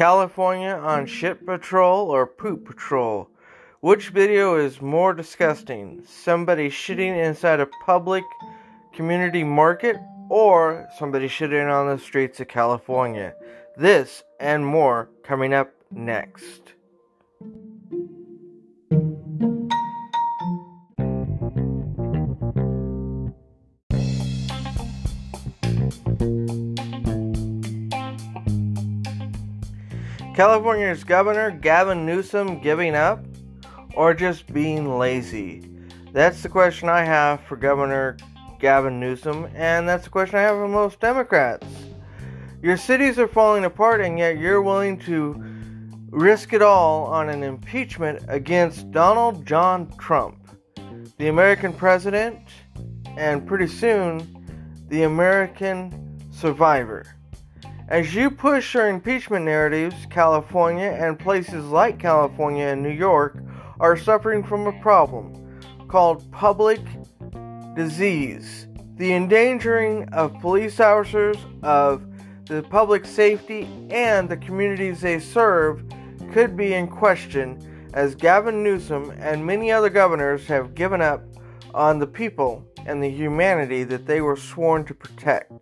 California on shit patrol or poop patrol? Which video is more disgusting? Somebody shitting inside a public community market or somebody shitting on the streets of California? This and more coming up next. California's Governor Gavin Newsom giving up or just being lazy? That's the question I have for Governor Gavin Newsom, and that's the question I have for most Democrats. Your cities are falling apart, and yet you're willing to risk it all on an impeachment against Donald John Trump, the American president, and pretty soon, the American survivor. As you push your impeachment narratives, California and places like California and New York are suffering from a problem called public disease. The endangering of police officers, of the public safety, and the communities they serve could be in question as Gavin Newsom and many other governors have given up on the people and the humanity that they were sworn to protect.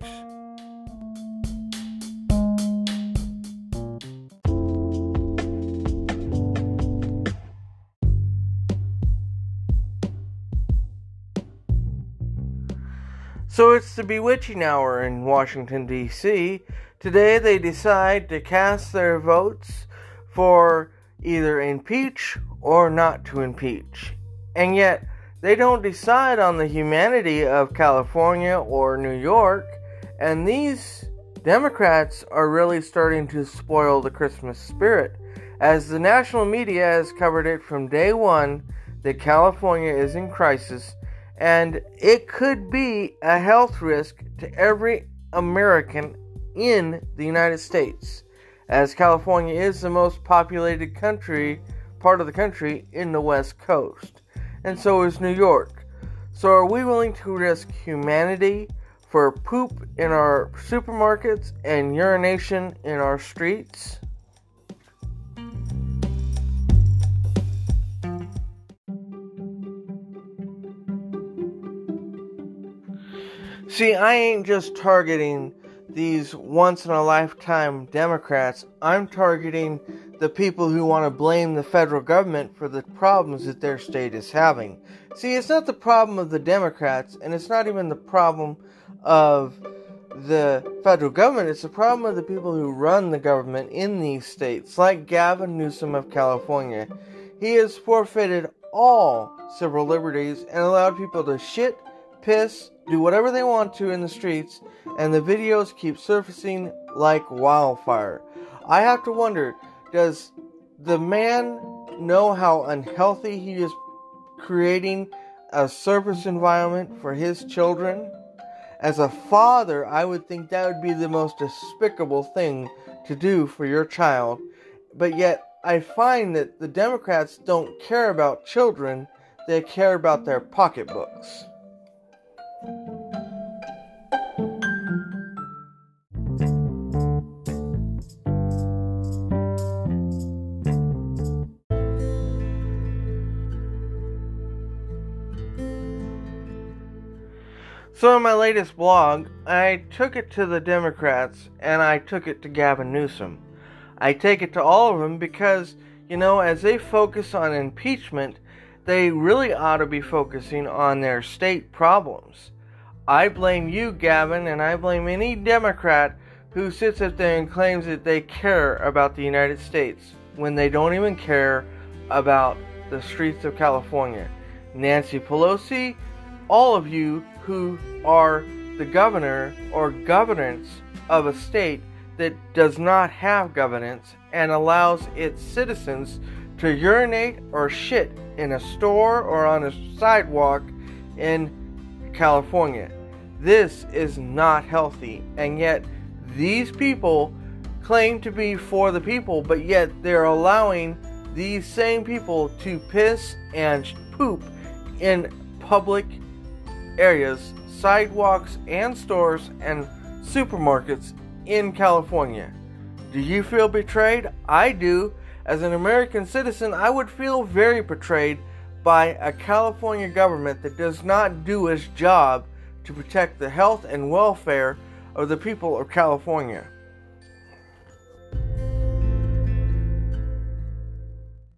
So it's the bewitching hour in Washington, D.C. Today they decide to cast their votes for either impeach or not to impeach. And yet they don't decide on the humanity of California or New York. And these Democrats are really starting to spoil the Christmas spirit, as the national media has covered it from day one that California is in crisis. And it could be a health risk to every American in the United States, as California is the most populated part of the country in the West Coast. And so is New York. So are we willing to risk humanity for poop in our supermarkets and urination in our streets? See, I ain't just targeting these once-in-a-lifetime Democrats. I'm targeting the people who want to blame the federal government for the problems that their state is having. See, it's not the problem of the Democrats, and it's not even the problem of the federal government. It's the problem of the people who run the government in these states, like Gavin Newsom of California. He has forfeited all civil liberties and allowed people to shit, piss, do whatever they want to in the streets, and the videos keep surfacing like wildfire. I have to wonder, does the man know how unhealthy he is creating a service environment for his children? As a father, I would think that would be the most despicable thing to do for your child. But yet, I find that the Democrats don't care about children, they care about their pocketbooks. So in my latest blog, I took it to the Democrats and I took it to Gavin Newsom. I take it to all of them because, as they focus on impeachment, they really ought to be focusing on their state problems. I blame you, Gavin, and I blame any Democrat who sits up there and claims that they care about the United States when they don't even care about the streets of California. Nancy Pelosi, all of you who are the governor or governance of a state that does not have governance and allows its citizens to urinate or shit in a store or on a sidewalk in California. This is not healthy, and yet these people claim to be for the people, but yet they're allowing these same people to piss and poop in public areas, sidewalks and stores and supermarkets in California. Do you feel betrayed? I do. As an American citizen, I would feel very betrayed by a California government that does not do its job to protect the health and welfare of the people of California.